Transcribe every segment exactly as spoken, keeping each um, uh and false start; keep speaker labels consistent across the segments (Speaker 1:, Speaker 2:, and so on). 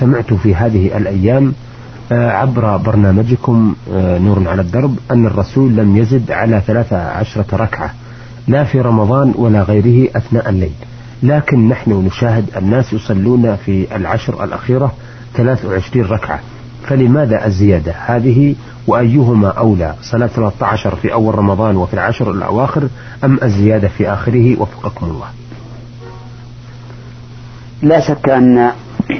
Speaker 1: سمعت في هذه الأيام عبر برنامجكم نور على الدرب أن الرسول لم يزد على ثلاث عشرة ركعة لا في رمضان ولا غيره أثناء الليل، لكن نحن نشاهد الناس يصلون في العشر الأخيرة ثلاث وعشرين ركعة، فلماذا الزيادة هذه؟ وأيهما أولى، صلاة ثلاثة عشر في أول رمضان وفي العشر الأواخر أم الزيادة في آخره؟ وفقكم الله.
Speaker 2: لا شك أن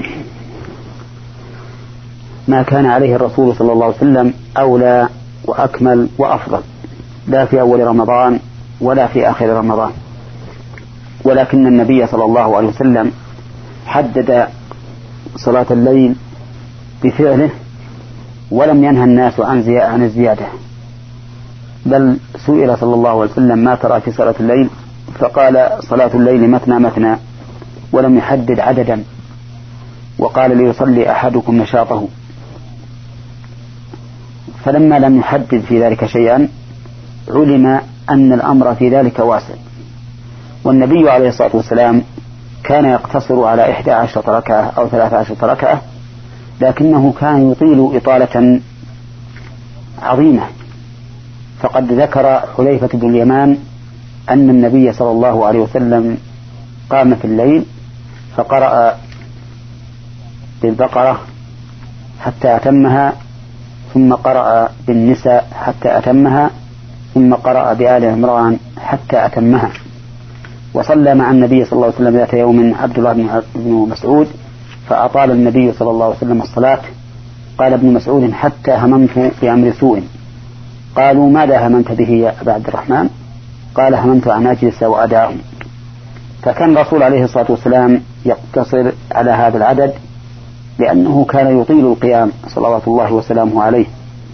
Speaker 2: ما كان عليه الرسول صلى الله عليه وسلم أولى وأكمل وأفضل، لا في أول رمضان ولا في آخر رمضان، ولكن النبي صلى الله عليه وسلم حدد صلاة الليل بفعله ولم ينهى الناس عن الزيادة، بل سئل صلى الله عليه وسلم ما ترى في صلاة الليل فقال صلاة الليل مثنى مثنى ولم يحدد عددا، وقال ليصلي أحدكم نشاطه. فلما لم يحدد في ذلك شيئا علم أن الأمر في ذلك واسع. والنبي عليه الصلاة والسلام كان يقتصر على إحدى عشرة ركعة أو ثلاثة عشرة ركعة، لكنه كان يطيل إطالة عظيمة. فقد ذكر حذيفة بن اليمان أن النبي صلى الله عليه وسلم قام في الليل فقرأ بالبقرة حتى أتمها، ثم قرأ بالنساء حتى أتمها، ثم قرأ بآل عمران حتى أتمها. وصلى مع النبي صلى الله عليه وسلم ذات يوم عبد الله بن مسعود فأطال النبي صلى الله عليه وسلم الصلاة. قال ابن مسعود حتى هممت بأمر سوء. قالوا ماذا هممت به يا أبا عبد الرحمن؟ قال هممت أن أجلس وأداهم. فكان الرسول عليه الصلاة والسلام يقتصر على هذا العدد لأنه كان يطيل القيام صلوات الله وسلامه عليه.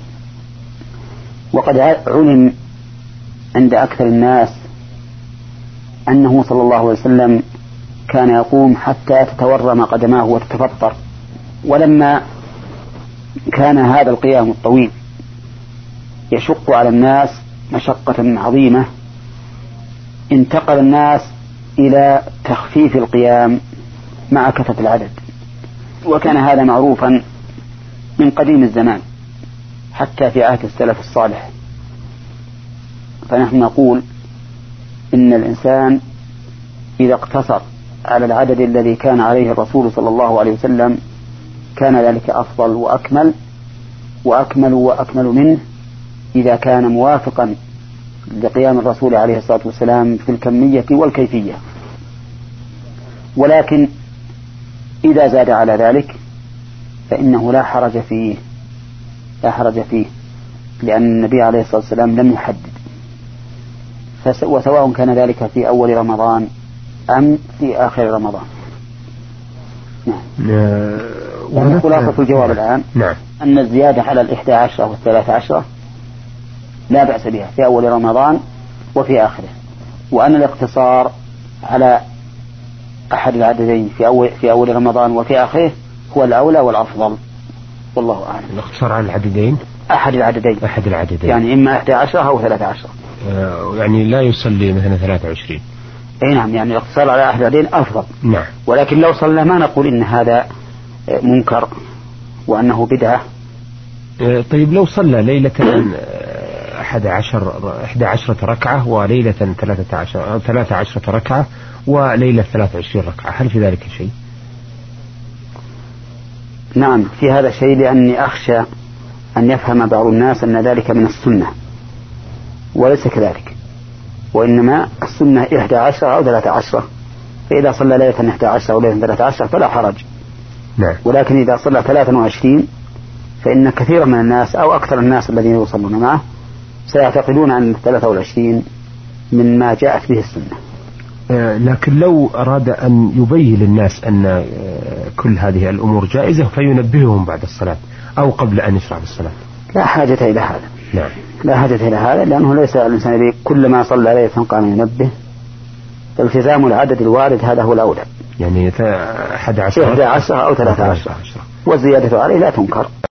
Speaker 2: وقد علم عند أكثر الناس أنه صلى الله عليه وسلم كان يقوم حتى تتورم قدماه وتتفطر. ولما كان هذا القيام الطويل يشق على الناس مشقة عظيمة انتقل الناس إلى تخفيف القيام مع كثرة العدد، وكان هذا معروفا من قديم الزمان حتى في عهد السلف الصالح. فنحن نقول إن الإنسان إذا اقتصر على العدد الذي كان عليه الرسول صلى الله عليه وسلم كان ذلك أفضل وأكمل، وأكمل وأكمل منه إذا كان موافقا لقيام الرسول عليه الصلاة والسلام في الكمية والكيفية. ولكن إذا زاد على ذلك فإنه لا حرج فيه لا حرج فيه لأن النبي عليه الصلاة والسلام لم يحدد، وسواء كان ذلك في أول رمضان أم في آخر رمضان. نعم. يعني خلاصة الجواب الآن
Speaker 1: نعم.
Speaker 2: أن الزيادة على الإحدى عشرة والثلاث عشرة لا بأس بها في أول رمضان وفي آخره، وأن الاقتصار على أحد العددين في أول, في أول رمضان وفي آخره هو الأولى والأفضل، والله أعلم.
Speaker 1: الاقتصار على العددين
Speaker 2: أحد العددين
Speaker 1: أحد العددين
Speaker 2: يعني إما إحدى عشرة أو ثلاثة عشرة،
Speaker 1: آه يعني لا يصلي مثلا ثلاثة وعشرين.
Speaker 2: أي نعم، يعني الاقتصار على أحد العددين أفضل.
Speaker 1: نعم.
Speaker 2: ولكن لو صلى ما نقول إن هذا منكر وأنه بدعة.
Speaker 1: آه طيب لو صلى ليلة أحد عشر إحدى عشرة ركعة وليلة ثلاثة عشر أو ثلاثة عشرة ركعة وليلة ثلاثة وعشرين ركعة، هل في ذلك شيء؟
Speaker 2: نعم في هذا شيء، لأني أخشى أن يفهم بعض الناس أن ذلك من السنة، وليس كذلك، وإنما السنة إحدى عشرة أو ثلاثة عشرة، فإذا صلى ليلة إحدى عشرة أو ليلة ثلاثة عشرة فلا حرج.
Speaker 1: نعم.
Speaker 2: ولكن إذا صلى ثلاثة وعشرين فإن كثير من الناس أو أكثر الناس الذين يصلون معه سيعتقدون أن ثلاثة وعشرين من ما جاءت به السنة.
Speaker 1: آه لكن لو أراد أن يبين للناس أن آه كل هذه الأمور جائزة فينبههم بعد الصلاة أو قبل أن يشرع بالصلاة
Speaker 2: لا حاجة إلى هذا.
Speaker 1: نعم.
Speaker 2: لا حاجة إلى هذا، لأنه ليس الإنسان كل ما صلى عليه قام ينبه، فالتزام العدد الوارد هذا هو الأولى،
Speaker 1: يعني أحد عشر
Speaker 2: أو ثلاثة عشر، والزيادة عليه لا تنكر.